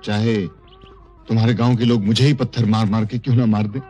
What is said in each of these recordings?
चाहे तुम्हारे गांव के लोग मुझे ही पत्थर मार मार के क्यों ना मार दे।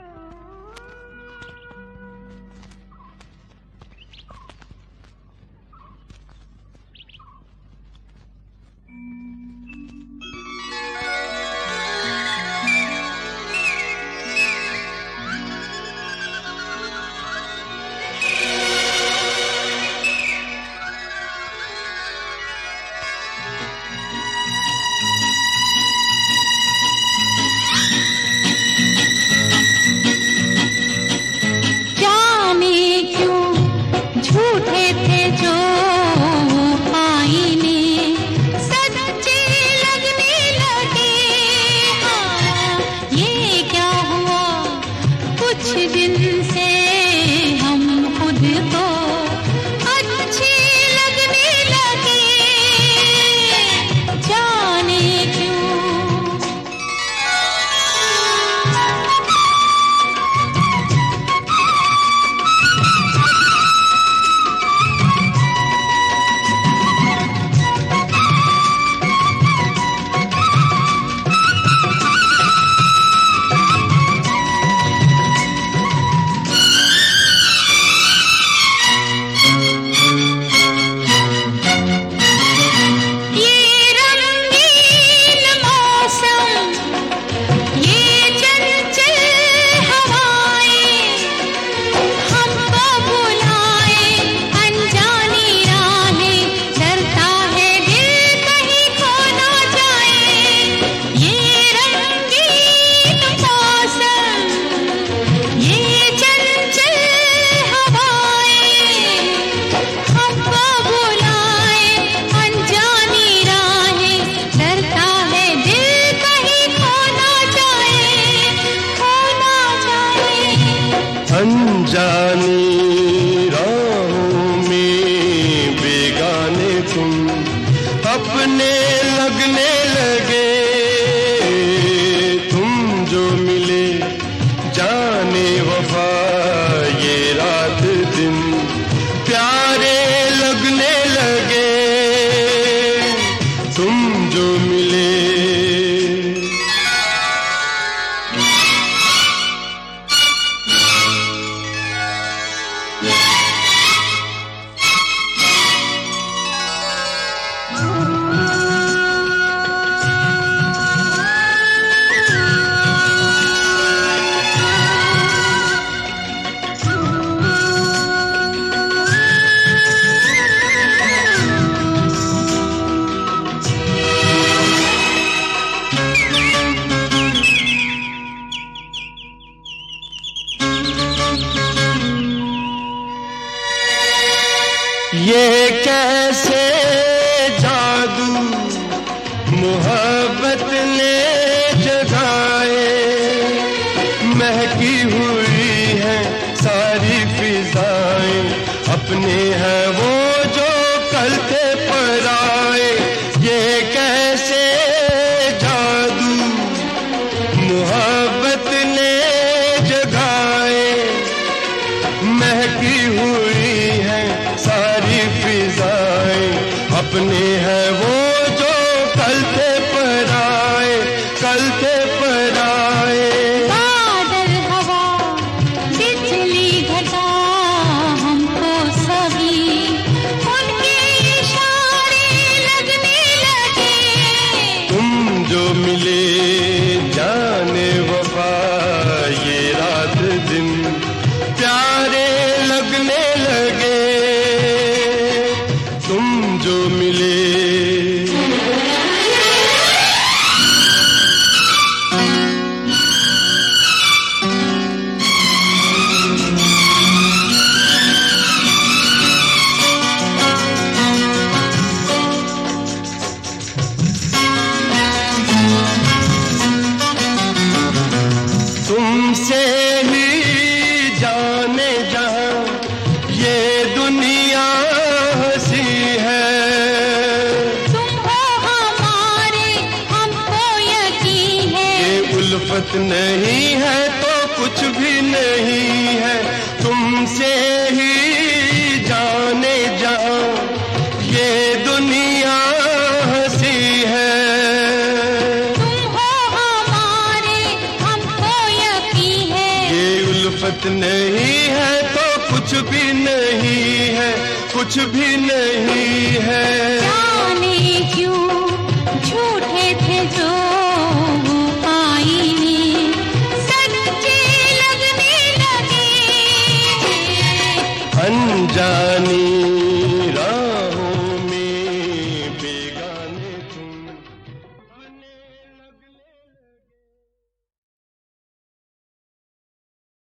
अनजानी राहों में बेगाने तुम अपने लगने लगे, तुम जो मिले जाने वफा ये रात दिन प्यारे लगने लगे, तुम जो मिले। ये कैसे जादू मोहब्बत ने जगाए, महकी हुई है सारी फिजाएं, अपने हैं वो जो कल थे पराए। ये कैसे जादू मोहब्बत ने जगाए, महकी हुई है सारी फिजाएं, अपने हैं वो जो कल थे पराए, कल थे पराए। बादल हवा बिजली घटा हमको सभी उनके इशारे लगने लगे, तुम जो मिले जाने वफा ये रात दिन प्यारे लगने लगे, तुम जो मिले। तुमसे ही जाने जहां ये दुनिया हंसी है, तुम हो हमारे हमको यकीन है, ये उल्फत नहीं है तो कुछ भी नहीं है। तुमसे ही जाने जहां ये दुनिया हंसी है, तुम मोहब्बत नहीं है तो कुछ भी नहीं है, कुछ भी नहीं है। जाने क्यों झूठे थे जो